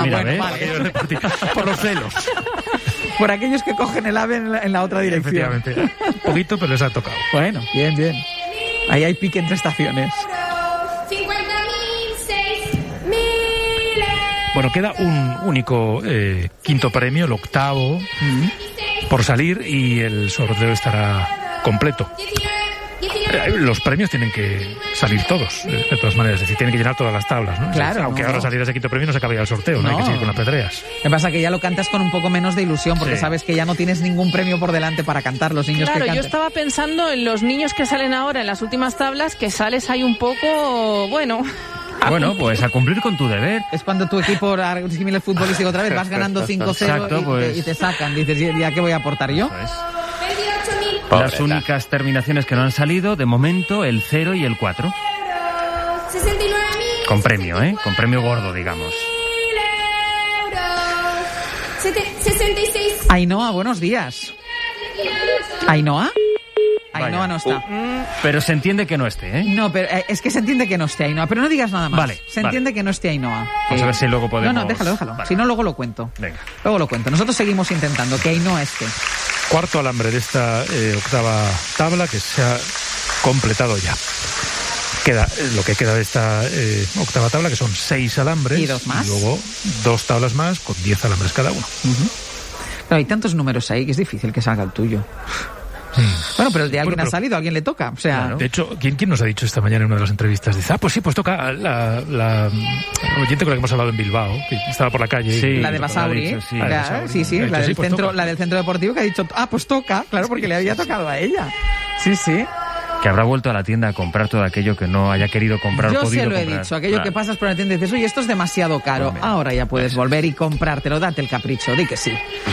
mira, bueno, ¿ves? vale. Por los celos. Por aquellos que cogen el ave en la otra dirección. Efectivamente. Un poquito, pero les ha tocado. Bueno, bien, bien. Ahí hay pique entre estaciones. Bueno, queda un único quinto premio, el octavo, por salir, y el sorteo estará completo. Los premios tienen que salir todos, de todas maneras, es decir, tienen que llenar todas las tablas, ¿no? Claro. Aunque ahora saliera ese quinto premio no se acabaría el sorteo, no hay que seguir con las pedreas. Lo que pasa es que ya lo cantas con un poco menos de ilusión, porque sabes que ya no tienes ningún premio por delante para cantar, los niños que cantan. Yo estaba pensando en los niños que salen ahora en las últimas tablas, que sales ahí un poco, bueno... Bueno, pues a cumplir con tu deber. Es cuando tu equipo, el futbolístico otra vez, vas ganando 5-0. Exacto, y te sacan. Dices, ¿ya qué voy a aportar yo? Las únicas terminaciones que no han salido, de momento, el 0 y el 4. Con premio, con premio gordo, digamos. Ainhoa, buenos días. ¿Ainhoa? Ainhoa no está. Pero se entiende que no esté, No, pero es que se entiende que no esté Ainhoa. Pero no digas nada más. Vale, se entiende que no esté Ainhoa. Vamos a ver si luego podemos... No, déjalo. Vale. Si no, luego lo cuento. Venga. Luego lo cuento. Nosotros seguimos intentando que Ainhoa esté. Cuarto alambre de esta octava tabla que se ha completado ya. Queda lo que queda de esta octava tabla, que son 6 alambres. ¿Y 2 más? Y luego 2 tablas más con 10 alambres cada uno. Claro, hay tantos números ahí que es difícil que salga el tuyo. Bueno, pero el de alguien ha salido, a alguien le toca. O sea, de hecho, ¿quién nos ha dicho esta mañana en una de las entrevistas? Dice, pues sí, pues toca la oyente con la que hemos hablado en Bilbao, que estaba por la calle. Sí, la de Basauri. Sí, la del centro deportivo, que ha dicho, pues toca, claro, porque le había tocado a ella. Sí. Que habrá vuelto a la tienda a comprar todo aquello que no haya querido comprar. Yo podido se lo he comprar. dicho, aquello que pasas por la tienda y dices, oye, esto es demasiado caro, ahora ya puedes volver y comprártelo, date el capricho, di que sí.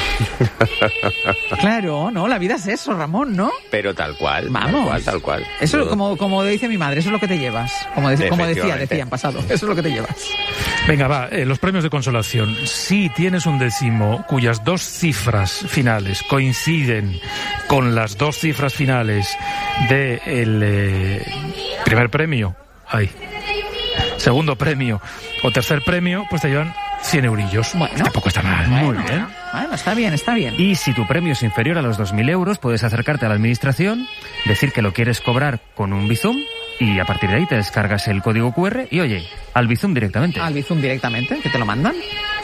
Claro, no, la vida es eso, Ramón, ¿no? Pero tal cual, vamos, tal cual. Eso, como dice mi madre, eso es lo que te llevas. Como decía en pasado, eso es lo que te llevas. Venga, va, los premios de consolación. Si tienes un décimo cuyas 2 cifras finales coinciden con las 2 cifras finales del primer premio, segundo premio o tercer premio, pues te llevan 100 eurillos. Bueno, tampoco está mal. Muy bien. Bueno, está bien. Y si tu premio es inferior a los 2.000 euros, puedes acercarte a la administración, decir que lo quieres cobrar con un Bizum, y a partir de ahí te descargas el código QR y, oye, al Bizum directamente. Al Bizum directamente, que te lo mandan.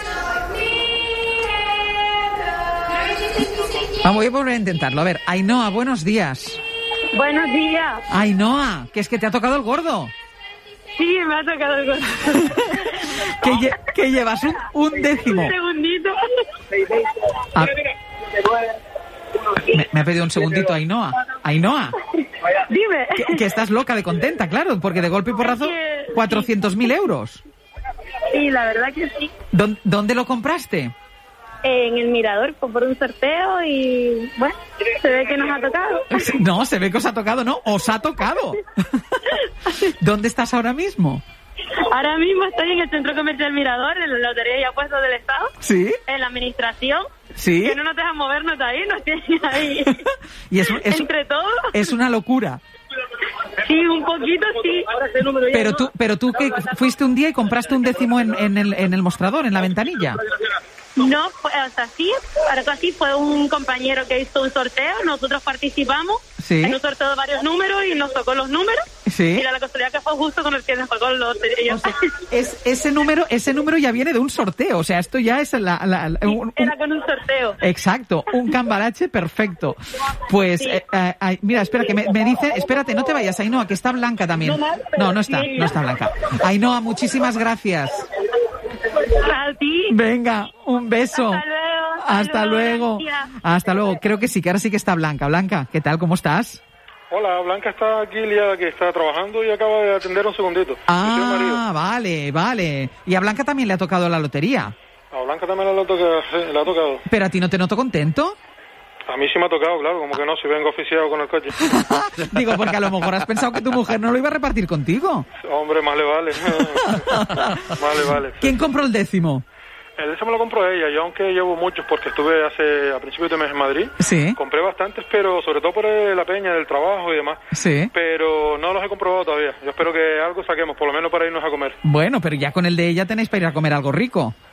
Voy a volver a intentarlo. A ver, Ainhoa, buenos días. Buenos días. Ainhoa, que es que te ha tocado el gordo. Sí, me ha tocado el gordo. que llevas un décimo. Un segundito. Me ha pedido un segundito Ainhoa. Ainhoa. Dime. Que estás loca de contenta, claro, porque de golpe y porrazo 400.000 euros. Sí, la verdad que sí. ¿Dónde lo compraste? En el Mirador, por un sorteo y, bueno, se ve que nos ha tocado. No, se ve que os ha tocado, no, os ha tocado. ¿Dónde estás ahora mismo? Ahora mismo estoy en el Centro Comercial Mirador, en la Lotería y Apuestas del Estado. ¿Sí? En la administración. ¿Sí? Que no nos dejan movernos de ahí, nos tienen ahí. Y entre todos. Es una locura. Sí, un poquito sí. Pero tú que fuiste un día y compraste un décimo en el mostrador, en la ventanilla. No, sí, fue un compañero que hizo un sorteo, nosotros participamos en un sorteo de varios números y nos tocó los números. Sí. Y la casualidad que fue justo con el que nos tocó los loterías. Ese número ya viene de un sorteo, o sea, esto ya es era con un sorteo. Exacto, un cambalache perfecto. Pues, sí. Mira, espera, que me dice, espérate, no te vayas, Ainhoa, que está Blanca también. No está Blanca. Ainhoa, muchísimas gracias. A ti. Venga, un beso. Hasta luego. Hasta luego. Creo que sí, que ahora sí que está Blanca. Blanca, ¿qué tal? ¿Cómo estás? Hola, Blanca está aquí liada, que está trabajando y acaba de atender un segundito. Vale. Y a Blanca también le ha tocado la lotería. A Blanca también le ha tocado. ¿Pero a ti no te noto contento? A mí sí me ha tocado, claro, como que no, si vengo oficiado con el coche. Digo, porque a lo mejor has pensado que tu mujer no lo iba a repartir contigo. Hombre, más le vale. Vale. ¿Quién compró el décimo? El décimo lo compró ella. Yo, aunque llevo muchos, porque estuve a principios de mes en Madrid, sí, compré bastantes, pero sobre todo por la peña del trabajo y demás. Sí. Pero no los he comprobado todavía. Yo espero que algo saquemos, por lo menos para irnos a comer. Bueno, pero ya con el de ella tenéis para ir a comer algo rico.